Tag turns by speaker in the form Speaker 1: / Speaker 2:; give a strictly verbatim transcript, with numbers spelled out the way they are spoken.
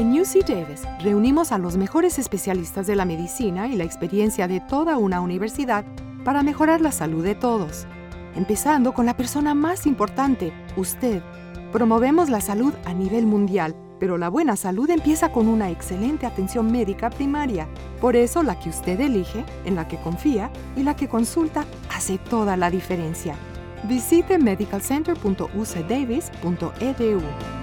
Speaker 1: En U C Davis reunimos a los mejores especialistas de la medicina y la experiencia de toda una universidad para mejorar la salud de todos. Empezando con la persona más importante, usted. Promovemos la salud a nivel mundial, pero la buena salud empieza con una excelente atención médica primaria. Por eso, la que usted elige, en la que confía y la que consulta hace toda la diferencia. Visite medical center punto u c davis punto e d u.